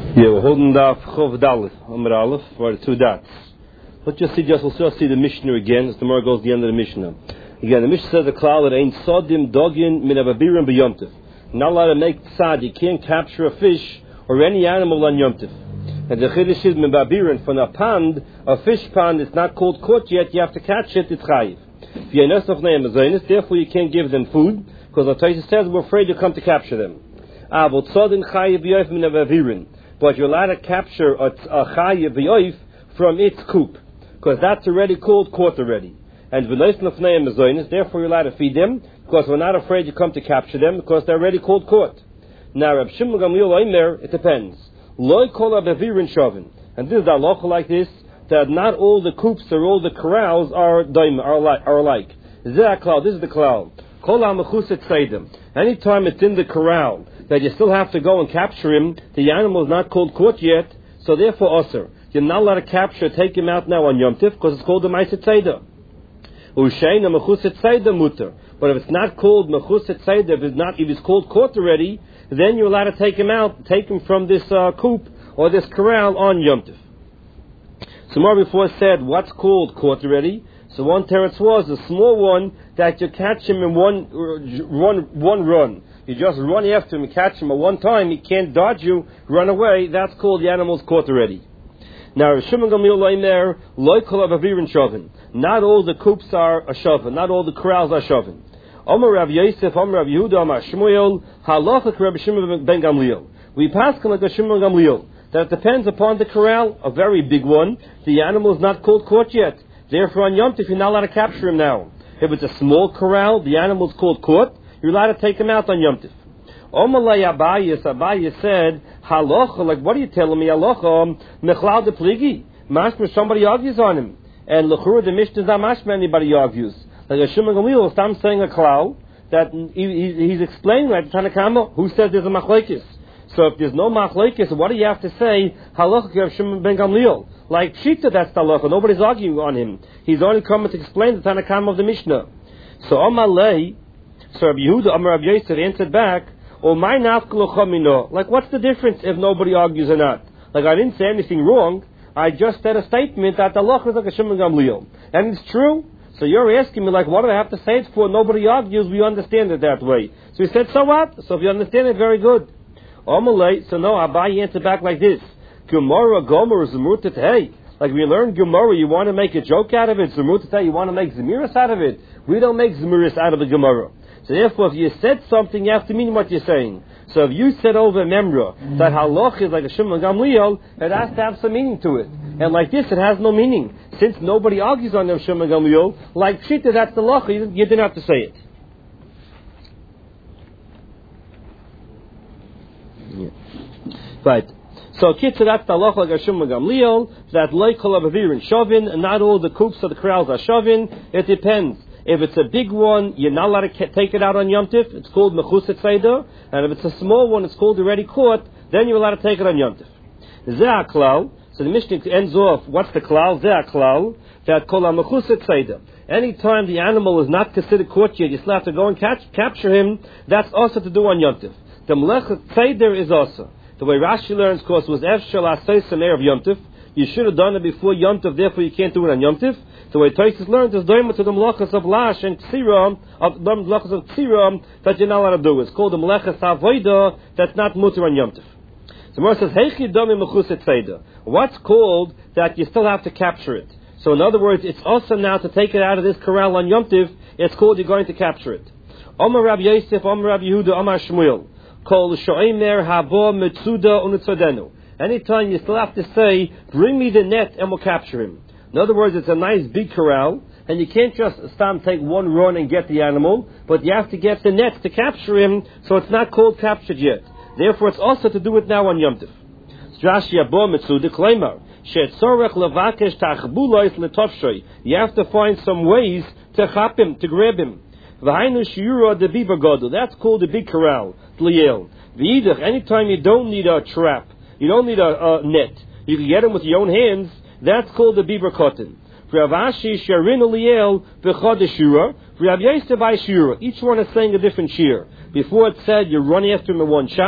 Yeah, we're holding the Chov Dalet, Amar Aleph, for the two dots. Let's just see the Mishnah again, as the more goes to the end of the Mishnah. Again, the Mishnah says the klal that ain't sodim dogin min avabirim b'yomtiv. Not allowed to make tzad. You can't capture a fish or any animal on yomtiv. And the chiddush is min babirin, from a pond, a fish pond, it's not called caught yet. You have to catch it. It's chayiv. Therefore, you can't give them food because the Tosfos says we're afraid to come to capture them. But you're allowed to capture a chayiv v'yoif from its coop, because that's already called caught already. And therefore you're allowed to feed them, because we're not afraid to come to capture them, because they're already called caught. Now, Reb Shimon Gamliel Omer, it depends. Loi kol habevirin shavin, and this is the halacha like this, that not all the coops or all the corrals are alike. This is the klal. Kol ha-mechuset seidem. Anytime it's in the corral that you still have to go and capture him, the animal is not called caught yet, so therefore osir. You're not allowed to capture, take him out now on Yom Tif, because it's called the Ma'aset Seder. Ushein ha-mechuset seder muter. But if it's not called mechuset seder, if it's called caught already, then you're allowed to take him out, take him from this coop or this corral on Yom Tif. So more before said what's called caught already. So one teretz was a small one that you catch him in one run. You just run after him, you catch him at one time, he can't dodge you, run away. That's called the animal's caught already. Now, Shimon Gamliel Omer, loy kol habavirin shavin. Not all the coops are a shavin. Not all the corrals are shavin. Omer Rav Yosef, Omer Rav Yehuda, Omer Shmuel, halacha Rabbi Shimon ben Gamliel. We pass like a Shimon Gamliel. That it depends upon the corral, a very big one. The animal is not called caught yet. Therefore, on Yom Tif, you're not allowed to capture him now. If it's a small corral, the animal is called caught, you're allowed to take him out on Yom Tif. Omalei Abaye said, halacha, like what are you telling me? Halacha, mechlal de pligi. Mashma, somebody argues on him. And l'chura the Mishnah is not mashma, anybody argues. Like a Shimon Gamliel, I'm saying a klal, that he's explaining like the Tanakama, who says there's a machlekes. So if there's no machlekes, what do you have to say? Halacha Rav Shimon ben Gamliel. Like Shita, that's the halacha. Nobody's arguing on him. He's only coming to explain the Tanakama of the Mishnah. So Amalei, so Rabbi Yehuda, Amar Rabbi Yosef answered back, "O my nafkelo. Like what's the difference if nobody argues or not? Like I didn't say anything wrong. I just said a statement that the halacha is like a Shimon Gamliel, and it's true. So you're asking me like, what do I have to say it for? Nobody argues. We understand it that way. So he said, so what? So if you understand it, very good. Omalei, so no, Abaye answered back like this. Gemara Gomer Zemurtat Hey. Like we learned Gemara, you want to make a joke out of it. Zemurtat Hey, you want to make Zemiris out of it. We don't make Zemiris out of the Gemara. So therefore, if you said something, you have to mean what you're saying. So if you said over Memra that halach is like a Shimon Gamliel, it has to have some meaning to it. And like this, it has no meaning. Since nobody argues on the Shimon Gamliel, like Shita, that's the halacha, you didn't have to say it. Yeah. Right. So Kitzur, that's the halacha like a Shimon Gamliel, that loy kol habavirin shavin, and not all the coops of the corrals are shavin. It depends. If it's a big one, you're not allowed to take it out on Yom Tif. It's called mechuset seder. And if it's a small one, it's called already caught. Then you're allowed to take it on Yom Tif. Zeh klal. So the Mishnah ends off. What's the klal? Zeh klal. That kol mechuset seder. Anytime the animal is not considered caught yet, you still have to go and capture him. That's also to do on Yom Tif. The melechet seder is also. The way Rashi learns, of course, was efshel asay saner of Yom Tif. You should have done it before Yom Tif. Therefore, you can't do it on Yom Tif. The way Tosfos learned is doima to the melachas of lash and ksira, that you're not allowed to do. It's called the melachas avoida. That's not mutar on Yom Tif. So Moshe says, heichi domi mechuset seder. What's called that you still have to capture it? So in other words, it's also now to take it out of this corral on Yom Tif. It's called you're going to capture it. Omer Rabbi Yosef, Omer Rabbi Yehuda, Omer Shmuel. Kol shoemer habo mitzuda unitzodenu. Anytime you still have to say, bring me the net and we'll capture him. In other words, it's a nice big corral, and you can't just take one run and get the animal, but you have to get the net to capture him, so it's not called captured yet. Therefore, it's also to do it now on Yom Tif. You have to find some ways to chop him, to grab him. That's called the big corral. Anytime you don't need a trap, you don't need a net, you can get him with your own hands. That's called the biber cotton. Rav Ashi Sharin Eliel v'chad shura. Rav Yosef by shura. Each one is saying a different shear. Before it said you run after him in one shot.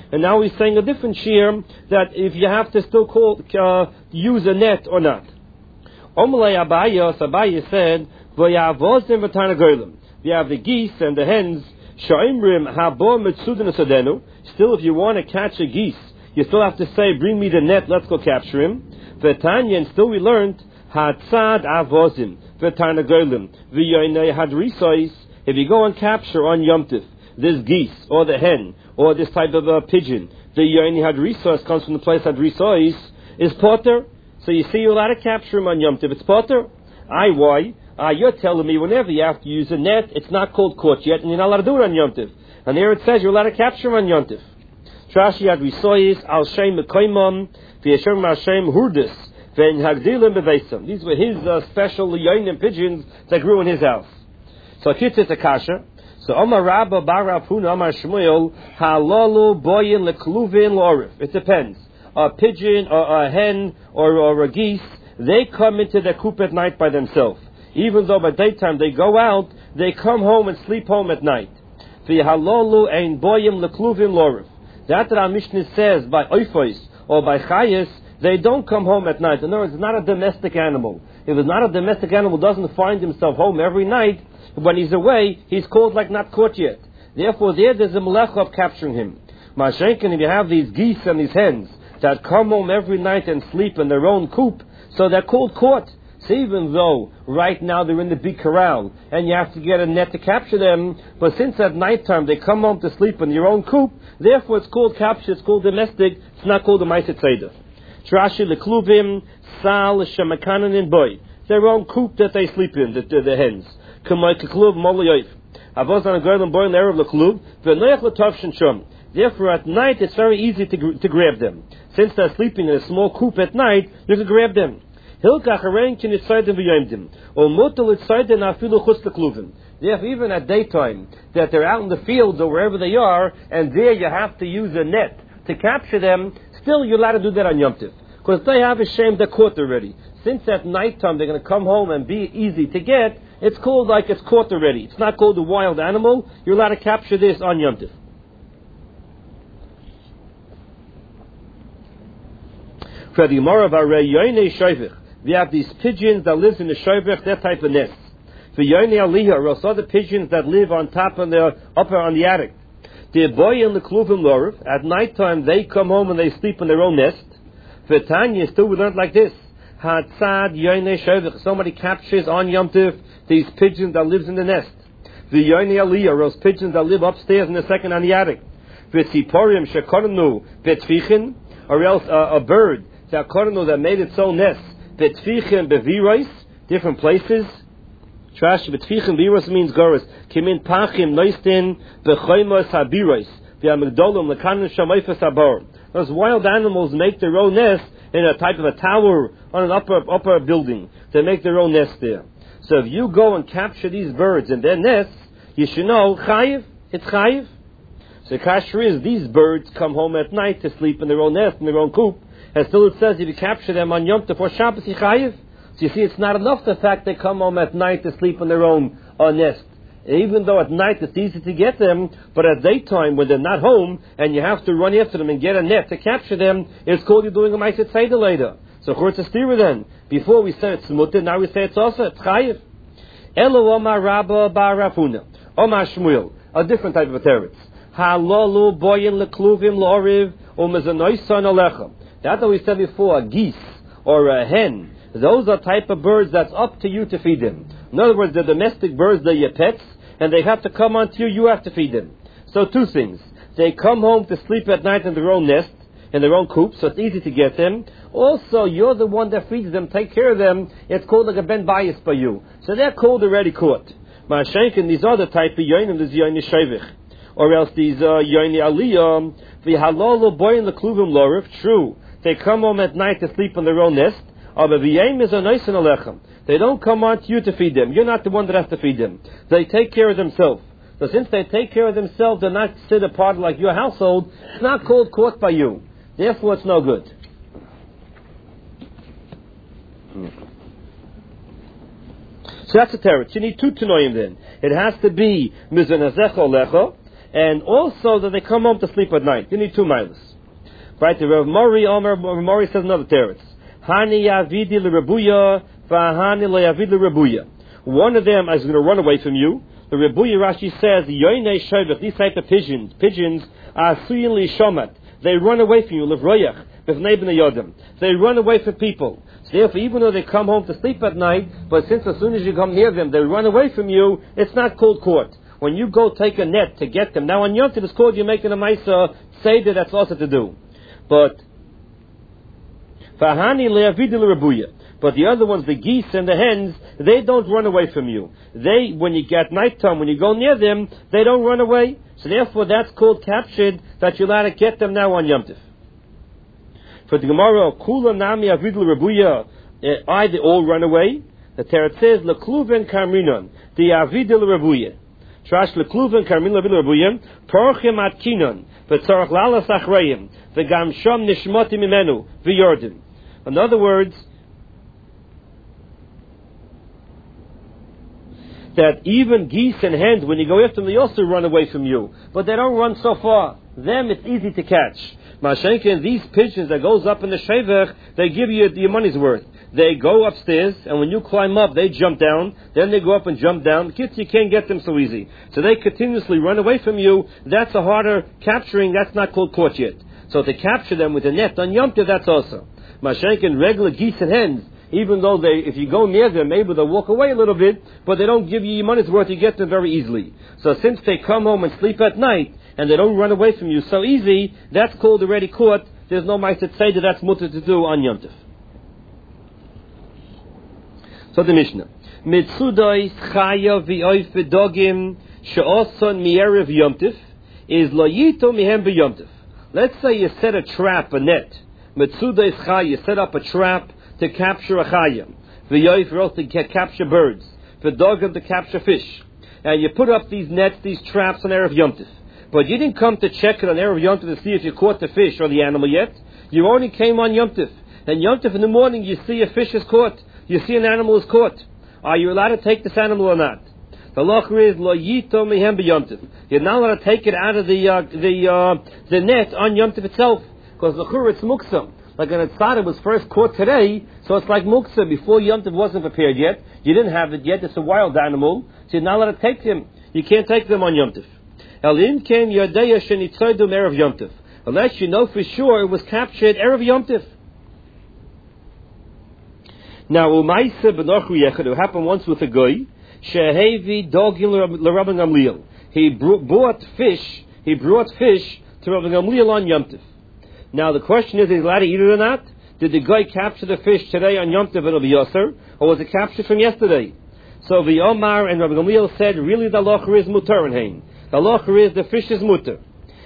And now he's saying a different shear, that if you have to still use a net or not. Omalei Abaye said, V'yavozim v'tarnagolim. You have the geese and the hens. Sha'imrim habo mitzudin asadenu. Still, if you want to catch a geese, you still have to say, bring me the net, let's go capture him. V'tanya, and still we learned, hatzad avozim v'tarnagolim v'yoynei hadrisois. If you go and capture on Yom Tif this geese or the hen or this type of a pigeon, the yoynei hadrisois comes from the place hadrisois is potter. So you see, you're allowed to capture him on Yom Tif. It's potter. Why? You're telling me whenever you have to use a net, it's not called caught yet, and you're not allowed to do it on Yom Tif. And there it says you're allowed to capture him on Yom Tif. Trashi hadrisois al shem mekoimam v'yeshem Hashem hurdis v'en hagdilim beveisam. These were his special yoynim pigeons that grew in his house. So kitzis akasha. So Omar Rabba Bar Rav Huna Omar Shmuel halalu boyin lekluvin lorif. It depends. A pigeon or a hen or a geese, they come into their coop at night by themselves. Even though by daytime they go out, they come home and sleep home at night. V'halolu ein boyim lekluvin lorif. That our Mishnah says by oifos or by chayes, they don't come home at night. In other words, it's not a domestic animal. If it's not a domestic animal, doesn't find himself home every night, when he's away, he's called like not caught yet. Therefore, there's a melecha of capturing him. Mashenkin, if you have these geese and these hens that come home every night and sleep in their own coop, so they're called caught. So even though right now they're in the big corral and you have to get a net to capture them, but since at nighttime they come home to sleep in your own coop, therefore it's called capture, it's called domestic, it's not called a ma'aset seder. Trashi lekluvim sal shemakanan in boy. Their own coop that they sleep in, the hens. Therefore, at night it's very easy to grab them. Since they're sleeping in a small coop at night, you can grab them. Therefore, even at daytime, that they're out in the fields or wherever they are, and there you have to use a net to capture them, still you're allowed to do that on Yom Tif. Because they have a shame they're caught already. Since at nighttime they're going to come home and be easy to get, it's called like it's caught already. It's not called a wild animal. You're allowed to capture this on Yom Tif. For the Gemara of Arei Yoynei Shoivich, we have these pigeons that live in the Shoivich, that type of nest. For Yoynei Aliyah, or also the pigeons that live on top on the upper on the attic. The boy in the kluvim lorif, at nighttime they come home and they sleep in their own nest. For Tanya, still we learned like this. Hatzad Yoynei Shoivich, somebody captures on Yom Tif these pigeons that lives in the nest. The Yoynei Aliyah, or those pigeons that live upstairs in the second on the attic. The Tziporim shekornu betfichin, or else a bird that made its own nest. Betfichin beviros, different places. Trash betfichin viros means goros. Kimin pachim noistin bechoimos habiros. The amigdolum lekanim shamayfas abor. Those wild animals make their own nest in a type of a tower on an upper building. They make their own nest there. So if you go and capture these birds in their nests, you should know chayiv. It's chayiv. So the kasher is these birds come home at night to sleep in their own nest, in their own coop. And still it says if you capture them on Yom Tov or Shabbos, you chayiv. So you see, it's not enough the fact they come home at night to sleep in their own nest. Even though at night it's easy to get them, but at daytime when they're not home and you have to run after them and get a net to capture them, it's called you're doing a ma'aset seder later. So of course it's stira then. Before we say it's mutter, now we say it's also it's chayiv. Elo Omar Rabba Bar Rav Huna Omar Shmuel, a different type of a teretz. Halalu boyin lekluvim loriv umezanoisan alechem. That's what we said before, a geese or a hen. Those are type of birds that's up to you to feed them. In other words, the domestic birds, they're your pets, and they have to come onto you, you have to feed them. So two things. They come home to sleep at night in their own nest, in their own coop, so it's easy to get them. Also, you're the one that feeds them, take care of them. It's called like a ben bayis by you. So they're called already caught. Ma'ashenkin, these other type of yoinim, there's yoini shavich. Or else these yoini aliyah, the halal boy in the kluvim lorif, true. They come home at night to sleep in their own nest. They don't come on to you to feed them. You're not the one that has to feed them. They take care of themselves. So since they take care of themselves, they're not sit apart like your household. It's not called caught by you. Therefore, it's no good. So that's a teretz. You need two tanoim then. It has to be mizanazecha lecha, and also that they come home to sleep at night. You need 2 miles. Right? The Rav Mori says another teretz. Hani yavidi l'rebuya, v'hani lo yavid l'rebuya. One of them is going to run away from you. The Rebuya Rashi says, Yoinei Shovech, these type of pigeons are suyin li shomat. They run away from you, livroyach, b'fnei b'nei yodim. They run away from people. So therefore, even though they come home to sleep at night, but since as soon as you come near them, they run away from you, it's not called court. When you go take a net to get them, now on Yom Tov it's called you're making a Maisa, say that that's also to do. But, Fahani le'avid l'rebuya. But the other ones, the geese and the hens, they don't run away from you. They, when you get nighttime, when you go near them, they don't run away. So therefore, that's called captured, that you're allowed to get them now on Yom Tov. For the Gemara, Kula Nami Avid L'Rebuya, they all run away. The Teretz says, L'Kluven Karminon, the Avid L'Rebuya. Trash L'Kluven Karminon Avid L'Rebuya, Porchim Atkinon, V'tzorach Lalas Achrayim, V'gam Shom Nishmotim Imenu, V'yordim. In other words, that even geese and hens, when you go after them, they also run away from you. But they don't run so far. Them, it's easy to catch. Mashenkin, these pigeons that goes up in the shevech, they give you your money's worth. They go upstairs, and when you climb up, they jump down. Then they go up and jump down. Kids, you can't get them so easy. So they continuously run away from you. That's a harder capturing. That's not called caught yet. So to capture them with a net on Yom Tov, that's also. Mashenkin, regular geese and hens, even though if you go near them, maybe they'll walk away a little bit, but they don't give you your money's worth, you get them very easily. So since they come home and sleep at night, and they don't run away from you so easy, that's called already caught. There's no mice that say that that's mutter to do on Yom Tov. So the Mishnah. Mitzudois chaya v'oif v'dogim she'oson mi'erev Yom Tov is lo yito mihem b'Yom Tov. Let's say you set a trap, a net. Mitzudois chaya, you set up a trap to capture a chaya. V'yoif v'oif to capture birds. V'dogim to capture fish. And you put up these nets, these traps on Erev Yom Tov. But you didn't come to check it on Erev Yom Tov to see if you caught the fish or the animal yet. You only came on Yom Tov. And Yom Tov in the morning you see a fish is caught. You see an animal is caught. Are you allowed to take this animal or not? The locher is lo yito mehem b'Yom Tov. You're not allowed to take it out of the net on Yom Tov itself. Because locher it's muksa. Like an Etzada was first caught today, so it's like muksa. Before Yom Tov wasn't prepared yet. You didn't have it yet. It's a wild animal. So you're not allowed to take them. You can't take them on Yom Tov. Unless you know for sure it was captured Erev Yom Tov. Now, Umayse b'nochu yechad, it happened once with a guy, shehevi dogim l'Rabban Gamliel. He brought fish to Rabban Gamliel on Yom Tov. Now, the question is he allowed to eat it or not? Did the guy capture the fish today on Yom Tov and it'll be Yosser, or was it captured from yesterday? So the Omar and Rabban Gamliel said, really the locher is mutar and hein. The locher is the fish is mutar.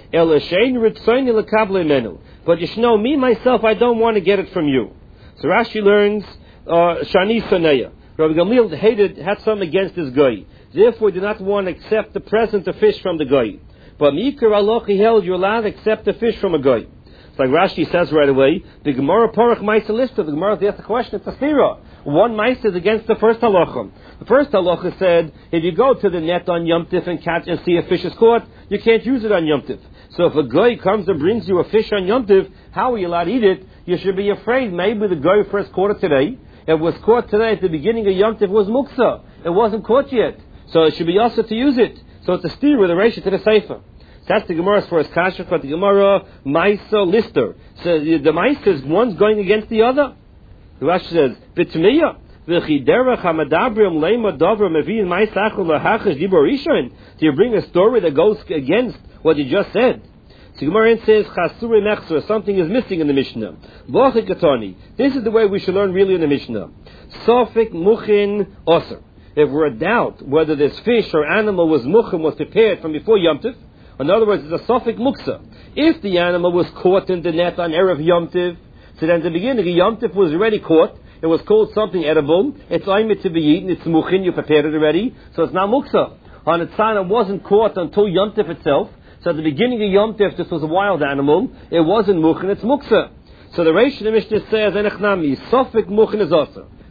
But you should know, me myself, I don't want to get it from you. So Rashi learns, Shani Saneya. Rabbi Gamliel had something against this guy. Therefore, did not want to accept the present of fish from the guy. But Mikar Aloch, he held you're allowed to accept the fish from a guy. It's like Rashi says right away, the Gemara Porach Maisa Lista, the Gemara asks the question, it's a stira. One Maisa is against the first halacha. The first halacha said, if you go to the net on Yom Tov and catch and see a fish is caught, you can't use it on Yom Tov. So if a guy comes and brings you a fish on Yom Tov, how are you allowed to eat it? You should be afraid maybe the guy first caught it today. It was caught today at the beginning of Yom Tov was muksa. It wasn't caught yet. So it should be also to use it. So it's a steer with a ratio to the sefer. That's the Gemara's first kasha, but the Gemara Maisa Lister. So the Maisa is one's going against the other. The Rashi says, B'tmiya, v'chiderach hamadabrim leima dovra mevi'in Maisa achol lahachash dibor rishon. Do you bring a story that goes against what you just said? So Gemara says, Chasure mechzer, something is missing in the Mishnah. V'ochik katoni. This is the way we should learn really in the Mishnah. Sofik muchin oser. If we're in doubt whether this fish or animal was muchin, was prepared from before Yom Tov, in other words, it's a sofik muksa. If the animal was caught in the net on Erev Yom Tov, so then at the beginning, Yom Tov was already caught, it was called something edible, it's aimed to be eaten, it's muchin, you prepared it already, so it's now muksa. On its sign, it wasn't caught until Yom Tov itself, so at the beginning of Yom Tov, this was a wild animal, it wasn't muchin, it's muksa. So the Reish of the Mishnah says, Enechnami, sofik muchin is also.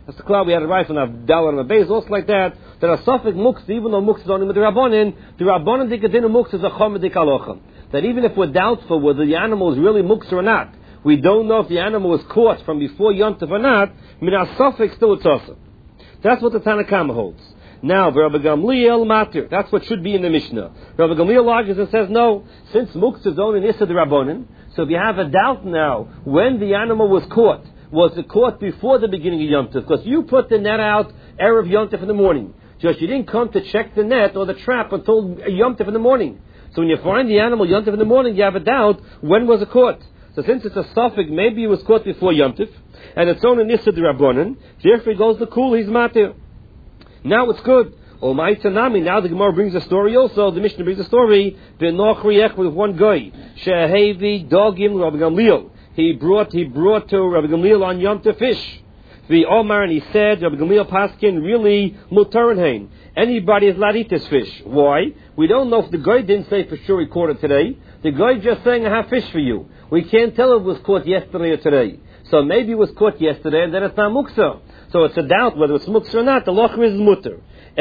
That's the cloud we had it right from Avdal and Abayz, also like that a suffix muksa, even though muksa is only with the Rabbanin dikadin muksa is a chomedik alocha. That even if we're doubtful whether the animal is really muksa or not, we don't know if the animal was caught from before Yom Tov or not, min suffix still it's also. That's what the Tanakama holds. Now, Rabbi Gamliel matir, that's what should be in the Mishnah. Rabbi Gamliel argues and says, no, since muksa is only Nissa the Rabbanin, so if you have a doubt now when the animal was it caught before the beginning of Yom Tov? Because you put the net out Erev Yom Tov in the morning. Just you didn't come to check the net or the trap until Yom Tov in the morning. So when you find the animal Yom Tov in the morning, you have a doubt, when was it caught? So since it's a suffix, maybe it was caught before Yom Tov, and it's only Nissa D'Rabbanan, therefore goes the kul, he's matir. Now it's good. Oh my Tanami, now the Gemara brings a story also, the Mishnah brings a story, with one guy, Shehevi Dogim Rabbi Gamliel. He brought to Rabbi Gamliel on Yom Tov fish. The Omar, and he said, Rabbi Gamliel Paskin, really mutarenhain. Anybody is allowed to eat this fish. Why? We don't know if the guy didn't say for sure he caught it today. The guy just saying, I have fish for you. We can't tell if it was caught yesterday or today. So maybe it was caught yesterday and then it's not muksa. So it's a doubt whether it's muksa or not. The locher is mutter.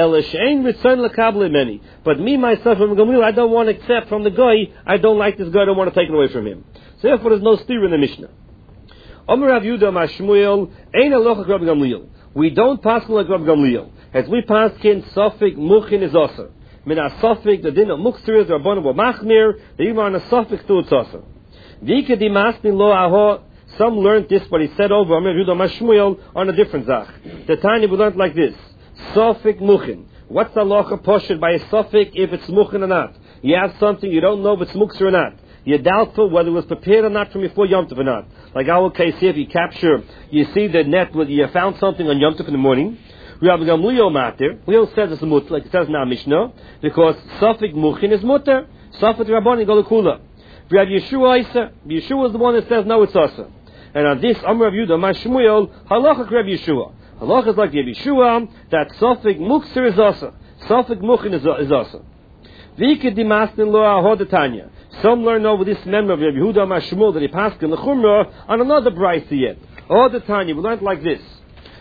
But me, myself, Rabbi Gamliel, I don't want to accept from the guy. I don't like this guy. I don't want to take it away from him. So therefore there's no steer in the Mishnah. Omer Rav Yehuda Mashmuel, Ein Alocha Rabbi Gamliel. We don't pass like Rabbi Gamliel. As we pass in suffix muchin is also. Min a suffix the din of mukster is Rabbanan wa machmir. The even on a suffix to it's also. V'ike di masnin lo aho. Some learned this, but he said over Omer Rav Yehuda Mashmuel on a different zach. The Tanya we learned like this: suffix muchin. What's the locha poshed by a suffix if it's muchin or not? You have something you don't know if it's mukser or not. You're doubtful whether it was prepared or not from before Yom Tov or not. Like our case here, if you capture, you see the net, you found something on Yom Tov in the morning. Rabbi Gamliel matir. Gamliel says it's mutter, like it says in our Mishnah, because suffix muchin is mutter. Suffix Rabbanan go lekula. Rabbi Yeshua is the one that says no, it's asa. And on this, Amar Rav Yehuda Mashmuel, halacha Rabbi Yeshua. Halacha is like Rabbi Yeshua that suffix mukser is asa. Suffix muchin is asa. V'ike dimastin lo ahodatanya. Some learn over this memory of Rabbi Yehuda Mashmuel that he passed in the Chumrah on another brayso yet. Ahodatanya, we learned like this: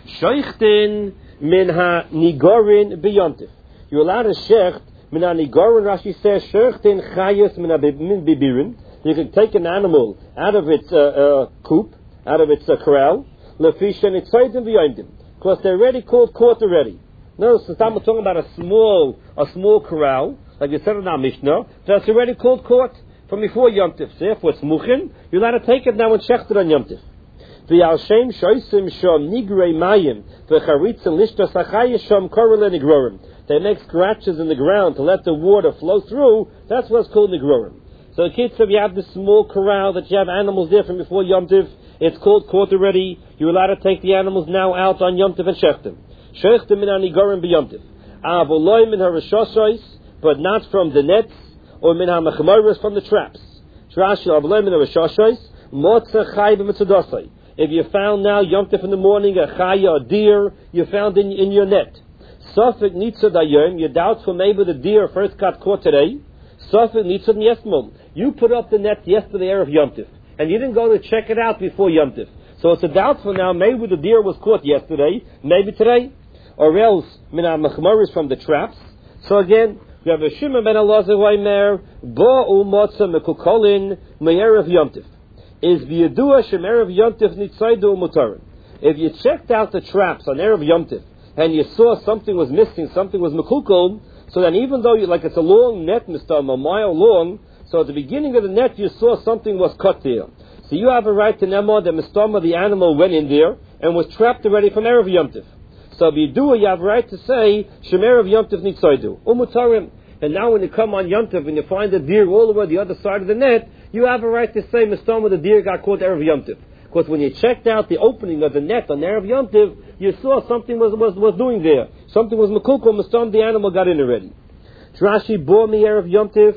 Sheichtin min ha nigorin biyontif. You're allowed to shecht min ha nigorin. Rashi says sheichtin chayus min bibirin. You can take an animal out of its coop, out of its corral, lefishen itzaydim biyontim, because they're already caught already. No, so we're talking about a small corral, like you said in our Mishnah, that's already caught from before Yom Tov. So therefore it's muchin, you're allowed to take it now and shecht it on Yom Tov. V'yalshem shoysim shom nigrei mayim v'charitzim lishtas achayis shom korele nigrorim. They make scratches in the ground to let the water flow through. That's what's called nigrorim. So kids, if you have this small corral that you have animals there from before Yom Tov, it's caught already. You're allowed to take the animals now out on Yom Tov and shecht them. Shecht them min anigorim b'Yom Tov. Avoloi min harishoshois, but not from the nets, or min ha-mechamaris, from the traps. Trashi avoloi min harishoshois, motza chay b'mitzudosai. If you found now Yom Tov in the morning a chaya, a deer, you found in your net. Safek nitzad ayom, you're doubtful maybe the deer first got caught today. Safek nitzad yesmom. You put up the net yesterday Erev Yom Tov, and you didn't go to check it out before Yom Tov. So it's a doubtful now, maybe the deer was caught yesterday, maybe today, or else min ha-mechamaris from the traps. So again, we have a Shimon ben Elazar Vaymer, Bo'u Motza Mekukolin Me'erev Yom Tov. Is v'yadua shem Erev Yom Tov nitzaydu mutarin. If you checked out the traps on Erev Yom Tov and you saw something was missing, something was mekukol, so then even though it's a long net, Mr. a mile long, so at the beginning of the net you saw something was cut there. So you have a right to nemo that Mr. the animal went in there and was trapped already from Erev Yom Tov. So if you do it, you have a right to say shem Erev Yom Tov nitzaydu umutarim. And now when you come on Yom Tov and you find the deer all the way the other side of the net, you have a right to say, Mr. the deer got caught Erev Yom Tov. Because when you checked out the opening of the net on Erev Yom Tov, you saw something was doing there. Something was mekukol, Mr. the animal got in already. Rashi bore me Erev Yom Tov,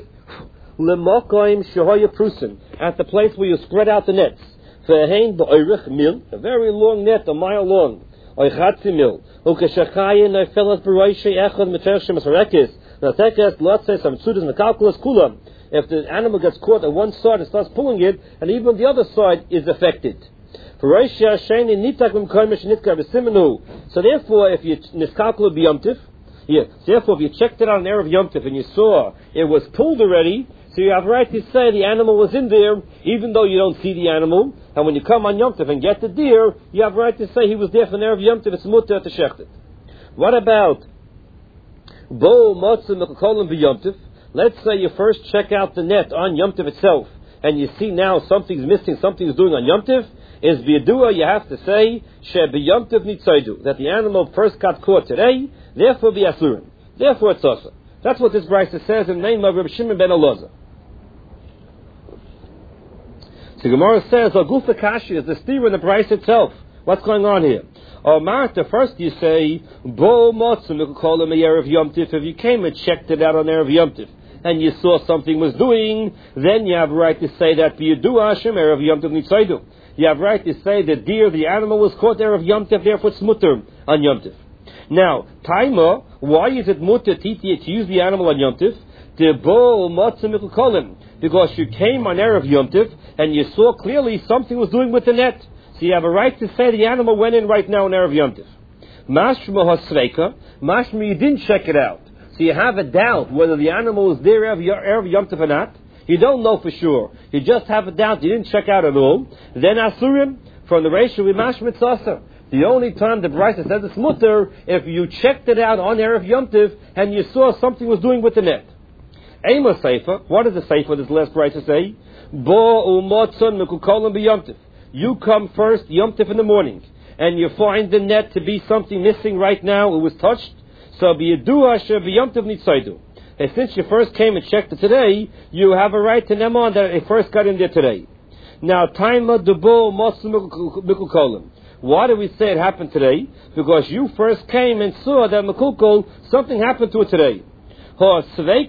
lemokoim shehoya prusin, at the place where you spread out the nets. Ve'hein ba'oirich mil, a very long net, a mile long. Oichatzi mil. Ukeshachayin nefelas b'roishe echad meter shemas harekis. If the animal gets caught on one side and starts pulling it, and even the other side is affected. So therefore, if you niskalkul b'yomtiv, therefore if you checked it on Erev Yom Tif and you saw it was pulled already, so you have a right to say the animal was in there, even though you don't see the animal. And when you come on Yom Tif and get the deer, you have a right to say he was there for Erev Yom Tif. It's mutter to shecht it. What about bo motzah mekukolim b'Yom Tif? Let's say you first check out the net on Yom Tif itself, and you see now something's missing, something's doing on Yom Tif. Is b'yadua, you have to say she b'Yom Tif nitzaydu, that the animal first got caught today, therefore b'yasurim, therefore it's also. That's what this brisa says in the name of Reb Shimon ben Elazar. So Gemara says, Agufa Kashi is the steer in the brisa itself. What's going on here? Martha, first you say, Bo Motzim, you call him a Erev Yom Tif. If you came and checked it out on Erev Yom Tif, and you saw something was doing, then you have a right to say that B'Yedu Hashem Erev Yom Tif Nitzaydu. You have a right to say the deer, the animal was caught Erev Yom Tif, therefore it's mutter on Yom Tif. Now, Taima, why is it mutter to use the animal on Yom Tif? Because you came on Erev Yom Tif and you saw clearly something was doing with the net. So you have a right to say the animal went in right now on Erev Yom Tif. Mashma hasreika, mashma you didn't check it out. So you have a doubt whether the animal was there Erev Yom Tif or not. You don't know for sure. You just have a doubt. You didn't check out at all. Then asurim, from the ratio with mashma tzasa. The only time the brisa says it's mutter if you checked it out on Erev Yom Tif and you saw something was doing with the net. Ema Seifa, what does the Seifa, this last brisa say? Bo umotzon mekukolim b'Yom Tif. You come first Yom Tif in the morning and you find the net to be something missing right now, it was touched. So b'Yedu Hashem b'Yom Tif nitzaydu. And since you first came and checked it today, you have a right to name on that it first got in there today. Now, Taima debo motzon mekukolim. Why do we say it happened today? Because you first came and saw that mekukol, something happened to it today. But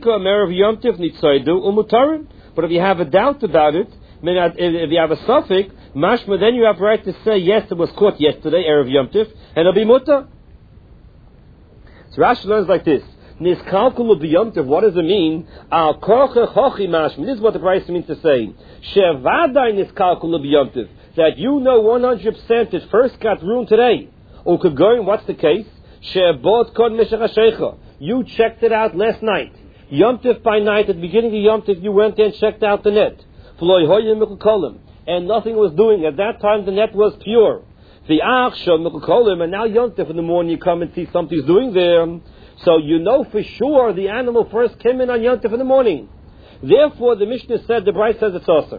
if you have a doubt about it, if you have a suffix, mashma, then you have a right to say, yes, it was caught yesterday, Erev Yom Tif, and it'll be mutter. So Rashi learns like this. Niskalkulu b'Yom Tif, what does it mean? Al koche chochi mashma. This is what the Brisa means to say. Shevadai niskalkulu b'Yom Tif. That you know 100% it first got ruined today. Ukagoyin, what's the case? Shebot kon meshach hashecha. You checked it out last night. Yom Tif by night, at the beginning of Yom Tif, you went there and checked out the net. And nothing was doing. At that time, the net was pure. And now Yom Tif in the morning, you come and see something's doing there. So you know for sure the animal first came in on Yom Tif in the morning. Therefore, the Mishnah said, the Bride says it's also.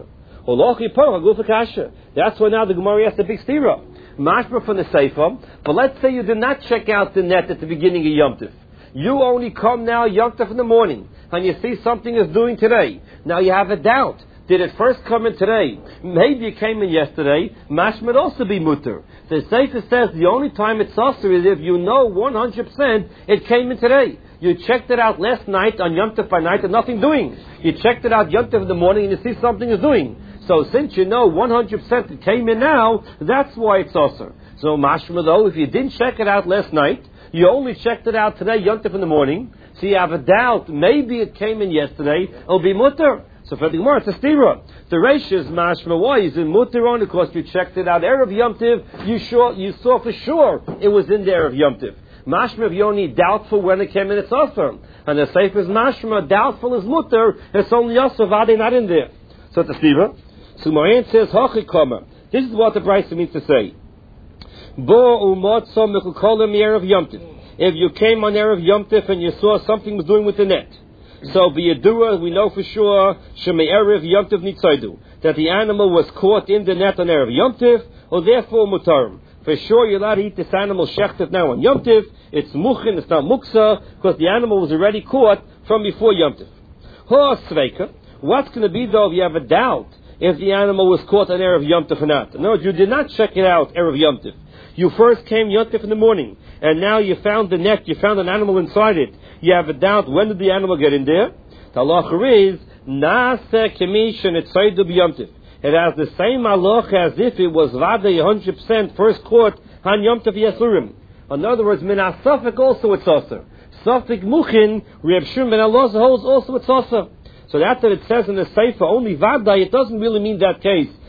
That's why now the Gemara has the big stira. Mashma from the Seifa. But let's say you did not check out the net at the beginning of Yom Tif. You only come now Yom Tif in the morning, and you see something is doing today. Now you have a doubt. Did it first come in today? Maybe it came in yesterday. Mashma would also be mutter. The Seifa says the only time it's also is if you know 100% it came in today. You checked it out last night on Yom Tif by night and nothing doing. You checked it out Yom Tif in the morning and you see something is doing. So since you know 100% it came in now, that's why it's also. So mashma though, if you didn't check it out last night, you only checked it out today, Yom Tif in the morning, so you have a doubt, maybe it came in yesterday, it'll be mutter. So for the Gemara, it's a stira. The ratio is mashma, why is it mutter only because you checked it out Erev Yom Tif, you saw for sure it was in there of Yom Tif. Mashma, if you're only doubtful when it came in, it's also. And the safe is mashma, doubtful is mutter, it's only also, vade not in there. So it's a stira. So Moran says, Hachikoma. This is what the Brisa means to say. If you came on Erev Yom Tif and you saw something was doing with the net, so b'Yedua, we know for sure Shemei Erev Yom Tif nitzaydu, that the animal was caught in the net on Erev Yom Tif, or therefore mutarim. For sure you're allowed to eat this animal shechted now on Yom Tif. It's muchin, it's not muksa, because the animal was already caught from before Yom Tif. What's going to be though if you have a doubt if the animal was caught on Erev Yom Tif or not? No, you did not check it out Erev Yom Tif. You first came Yom Tif in the morning, and now you found the net, you found an animal inside it. You have a doubt, when did the animal get in there? The halacha is, Naaseh k'mi shenetzaydu b'Yom Tif. It has the same halacha as if it was vade 100% first caught on Yom Tif Yasurim. In other words, min ha-safek also it's also. Safek muchin, Reb Shimon ben Elazar holds also it's also. So that's what it says in the Seifa, only Vadai, it doesn't really mean that case.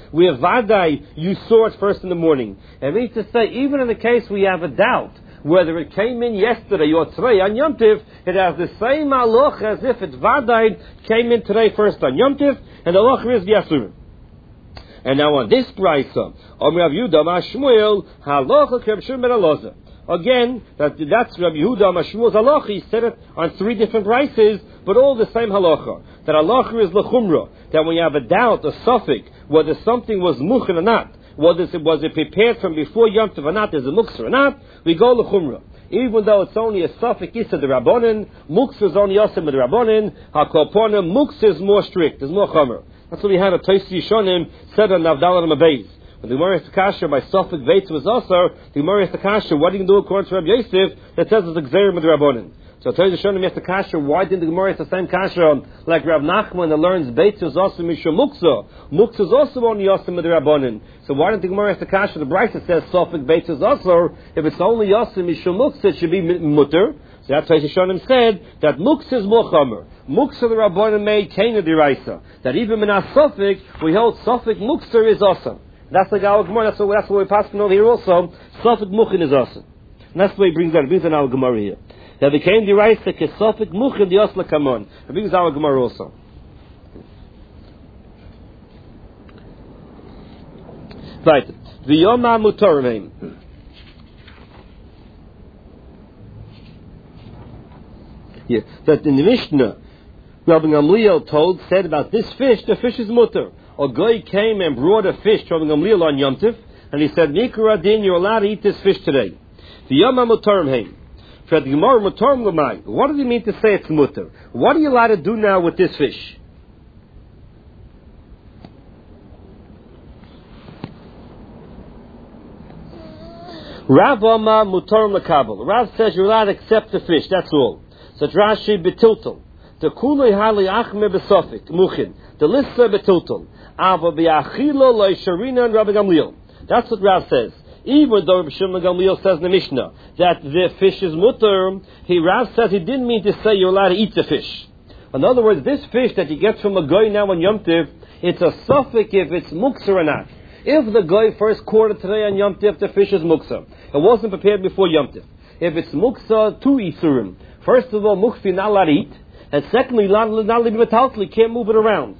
where Vadai, you saw it first in the morning. It means to say, even in the case we have a doubt, whether it came in yesterday or today on Yom Tiv, it has the same halacha as if it Vadai came in today first on Yom Tiv, and the halacha is Yasurim. And now on this brisa, Rav Yehuda Mashmuel, halacha k'Rab ben Elazar. Again, that's Rav Yehuda Mashmuel's halacha. He said it on three different brises, but all the same halacha. That halacha is lechumra. That when you have a doubt, a suffix, whether something was muchen or not, whether it was prepared from before Yom Tov or not, there's a muksa or not, we go lechumra. Even though it's only a suffix issa the Rabbanin, muksa is only yosim the Rabbanin, hakoponim, muksa is more strict, there's more chomer. That's what we had a Tosfos Yishonim said on Navdal and Mabeis. When the Gemara is Takasha by Sofik Veitz was also, the Gemara is Takasha, what do you do according to Rabbi Yosef that says it's a Gzerim with the Rabbanin? So Tosfos Yishonim is Takasha, why didn't the Gemara is the same Kasha like Rav Nachman that learns Veitz was also Mishum Muksa? Muksa is also only Yosim with the Rabbanin. So why didn't the Gemara is Takasha, the Brisa says Sofik Veitz was also, if it's only Yosim Mishum Muksa, it should be Mutter. So that's why Yishonim said that Muksa is more Chomer. Muksa the Rabbanim made Kaina Diraisa. That even in our Sofik, we hold Sofik Muksa is awesome. That's like our Gemara, that's what we're passing over here also. Sofik Mukhin is awesome. And that's the way he brings that. It brings in our Gemara here. That became Diraisa ke Sofik Mukhin the Osla Kamon. It brings our Gemara also. Right. V'yoma Mutorvim. Yeah. That in the Mishnah, Rabbi Gamliel said about this fish, the fish is mutter. A guy came and brought a fish to Rabbi Gamliel on Yom Tiv, and he said, Nikra din, you're allowed to eat this fish today. The Yoma Mutarm Haim. For the Gemara Mutarm Lamai. What does he mean to say it's mutter? What are you allowed to do now with this fish? Rav Amma Mutarm Lakabel. Rav says you're allowed to accept the fish, that's all. So Rashi betiltel. The kulei hali achme besofik muchin. The lissa betiltel. Ava beachilo loy sharina and Rabbi Gamliel. That's what Rav says. Even though Rabbi Shimon Gamliel says in the Mishnah that the fish is mutter, Rav says he didn't mean to say you're allowed to eat the fish. In other words, this fish that you get from a guy now on Yom Tiv, it's a suffix if it's muksa or not. If the guy first caught it today on Yom Tiv, the fish is muksa. It wasn't prepared before Yom Tiv. If it's muksa, two isurim. First of all, muksa not allowed to eat. And secondly, not leave can't move it around.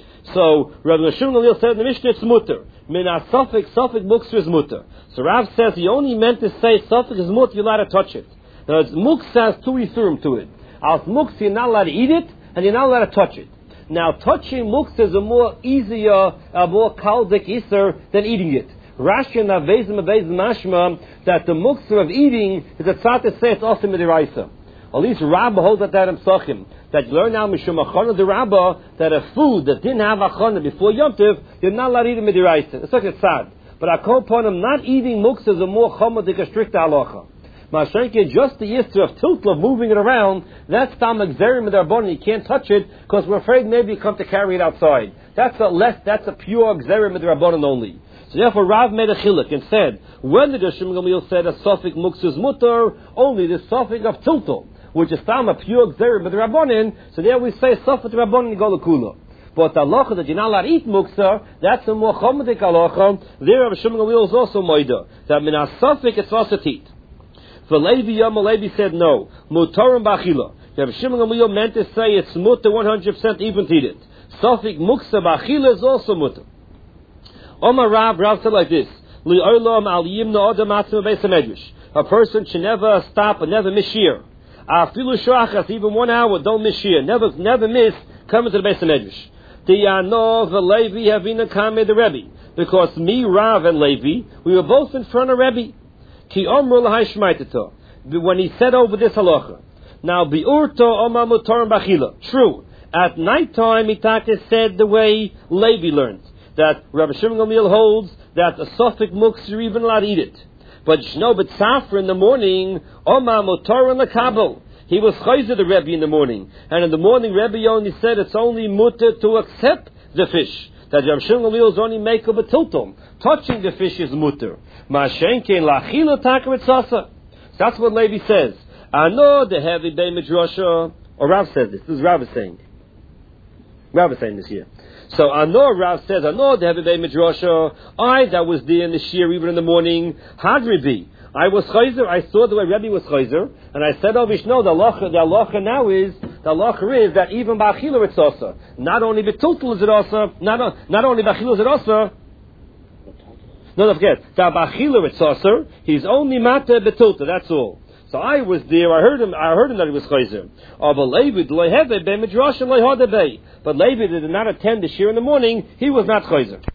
So Rabbi Shimon Gamliel said in the Mishnah it's mutter. Mina suffix muksa is mutter. So Rav says he only meant to say suffix is mutter, you're allowed to touch it. Now muksa has two isurim to it. Al muksa you're not allowed to eat it, and you're not allowed to touch it. Now touching muksa is a more easier, a more kaldik isur than eating it. Rashi and Avezim mashma that the muksa of eating is a tzad to say it's also midiraisa. At least Rabbah holds that in Psachim. That you learn now Mishum Achana the Rabbah that a food that didn't have Achana before Yom Tiv, you're not allowed to eat it midiraisa. It's like a tzad. But I call upon him not eating muksa is a more chomadik, a strict halacha. Mashenke, just the issue of tiltle, of moving it around, that's tamak zerim with our bone. You can't touch it because we're afraid maybe you come to carry it outside. That's a pure zerim with rabbanon only. So therefore, Rav made a chiluk and said, when the Shimon Gamliel said a suffix muksa is mutter, only the suffix of tiltle, which is a pure zerim with rabbanon. So there we say suffix rabbanon go lekula. But the halacha that you're not allowed to eat muksa, that's a more chomadik halacha. There, Rav Shimon Gamliel is also moida that min suffix it's also teat. For Levi Levi said no. Mutarim b'achila. Rav Shimon Gamliel meant to say it's mutter 100% even to eat it. Safik muksa b'achila is also mutter. Omar Rav said like this: Li'olam al yimna adam atzma beis hamedrash. A person should never stop and never miss shir. Afilu shachas, even 1 hour, don't miss shir. Never miss coming to the beis hamedrash. Tiyano v'Levi havina kamei the Rebbe, because me, Rav, and Levi, we were both in front of Rebbe. Ki omru l'hai shmaitato, when he said over this halacha. Now bi'urto omar mutarim b'achila. True. At night time, Itaka said the way Levi learned, that Rabbi Shimon Gamliel holds that a suffix muksa you're even allowed to eat it. But Safra in the morning, Omar Motor and Lakabel. He was chayzer the Rebbe in the morning. And in the morning, Rebbe only said it's only mutter to accept the fish. That Rabbi Shimon Gamliel is only make of a tiltum. Touching the fish is mutter. Mashenke lachila takarit sasa. That's what Levi says. I know the heavy day midrasha. Or Rav says this. This is Rav saying. Rav is saying this here. So Anor Rav says, Anor they have a midrasha. I that was there in the shir even in the morning. Hadribi. I was chayzer. I saw the way Rebbe was chayzer, and I said, "Oh, Vishno, the halacha now is that even ba'achila it's also not only betutul is it also not only ba'achila is it also." No, don't forget that ba'achila it's also. He's only mata betutul. That's all. So I was there. I heard him that he was chayzer. But Levi did not attend the shir in the morning. He was not chayzer.